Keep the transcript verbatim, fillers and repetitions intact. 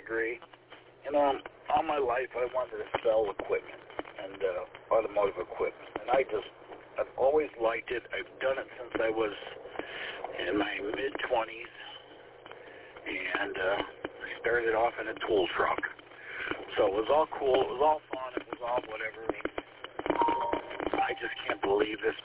degree. You know, all my life I wanted to sell equipment and uh, automotive equipment, and I just, I've always liked it. I've done it since I was in my mid-twenties, and uh, I started off in a tool truck. So it was all cool, it was all fun, it was all whatever. I just can't believe this